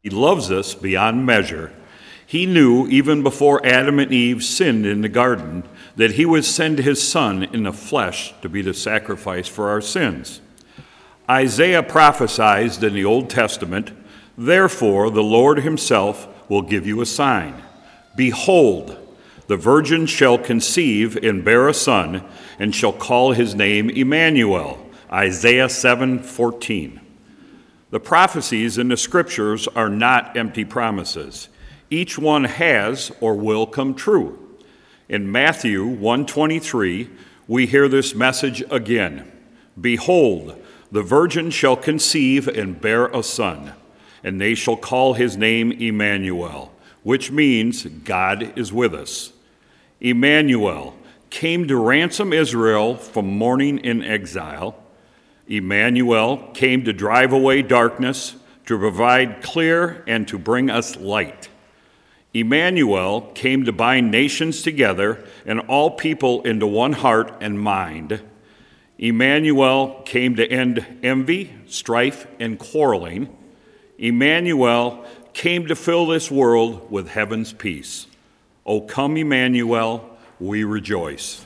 He loves us beyond measure. He knew even before Adam and Eve sinned in the garden that he would send his son in the flesh to be the sacrifice for our sins. Isaiah prophesied in the Old Testament, "Therefore the Lord himself will give you a sign. Behold, the virgin shall conceive and bear a son, and shall call his name Emmanuel." Isaiah 7:14. The prophecies in the scriptures are not empty promises. Each one has or will come true. In Matthew 1:23, we hear this message again. "Behold, the virgin shall conceive and bear a son, and they shall call his name Emmanuel," which means God is with us. Emmanuel came to ransom Israel from mourning in exile. Emmanuel came to drive away darkness, to provide clear and to bring us light. Emmanuel came to bind nations together and all people into one heart and mind. Emmanuel came to end envy, strife, and quarreling. Emmanuel came to fill this world with heaven's peace. O come, Emmanuel, we rejoice.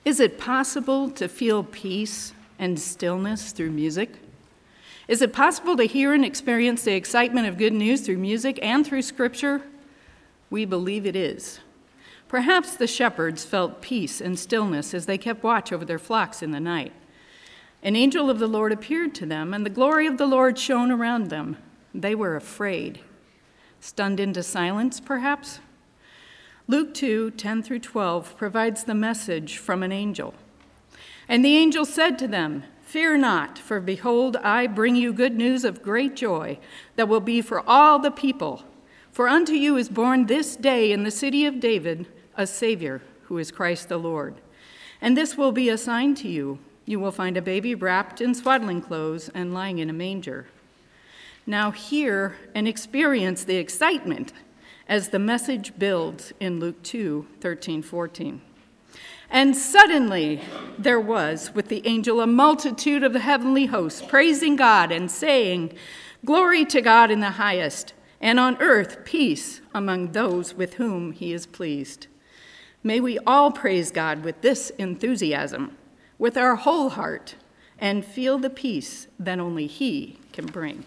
Is it possible to feel peace and stillness through music? Is it possible to hear and experience the excitement of good news through music and through Scripture? We believe it is. Perhaps the shepherds felt peace and stillness as they kept watch over their flocks in the night. An angel of the Lord appeared to them, and the glory of the Lord shone around them. They were afraid. Stunned into silence, perhaps? Luke 2:10 through 12 provides the message from an angel. And the angel said to them, "Fear not, for behold, I bring you good news of great joy that will be for all the people. For unto you is born this day in the city of David a Savior, who is Christ the Lord. And this will be a sign to you. You will find a baby wrapped in swaddling clothes and lying in a manger." Now hear and experience the excitement as the message builds in Luke 2:13-14. And suddenly there was with the angel a multitude of the heavenly hosts, praising God and saying, "Glory to God in the highest, and on earth peace among those with whom he is pleased." May we all praise God with this enthusiasm, with our whole heart, and feel the peace that only he can bring.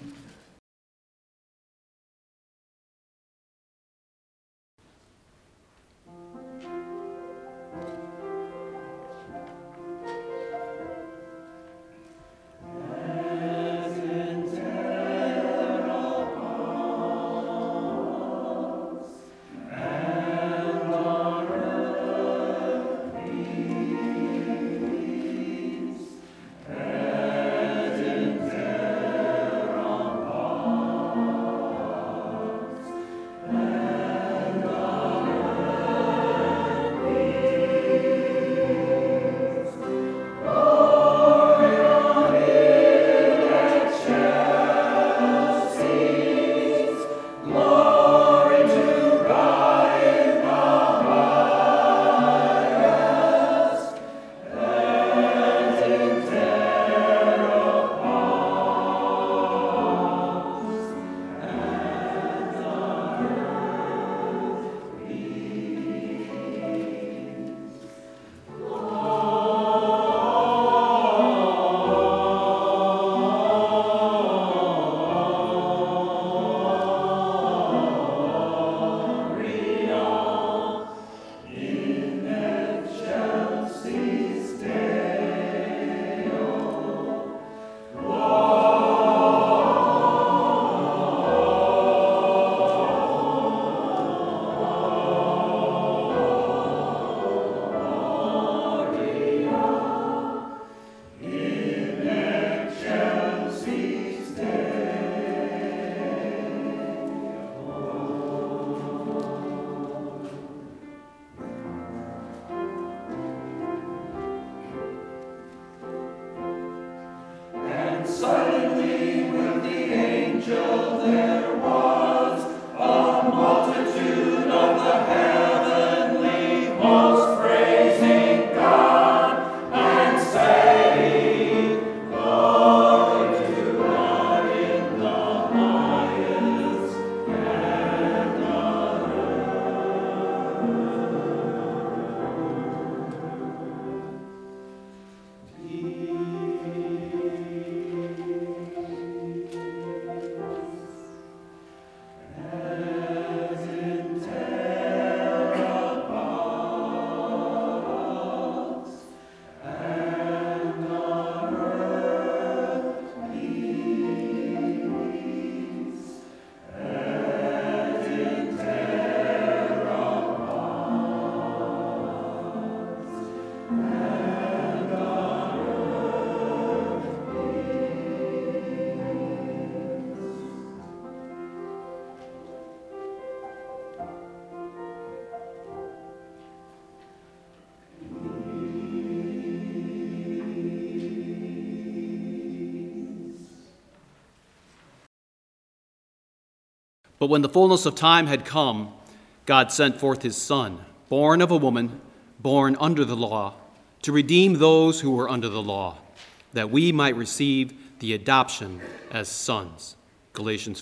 But when the fullness of time had come, God sent forth his Son, born of a woman, born under the law, to redeem those who were under the law, that we might receive the adoption as sons. Galatians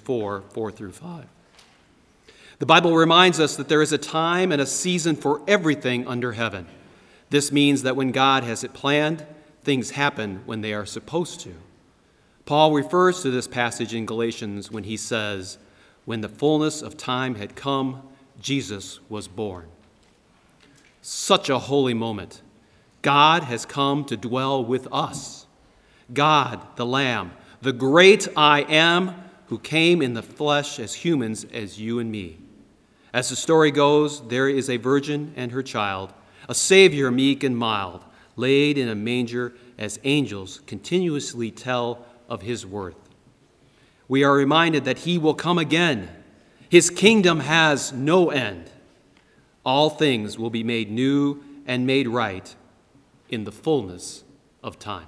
4:4-5. The Bible reminds us that there is a time and a season for everything under heaven. This means that when God has it planned, things happen when they are supposed to. Paul refers to this passage in Galatians when he says, "When the fullness of time had come, Jesus was born." Such a holy moment. God has come to dwell with us. God, the Lamb, the great I Am, who came in the flesh as humans as you and me. As the story goes, there is a virgin and her child, a Savior meek and mild, laid in a manger as angels continuously tell of his worth. We are reminded that he will come again. His kingdom has no end. All things will be made new and made right in the fullness of time.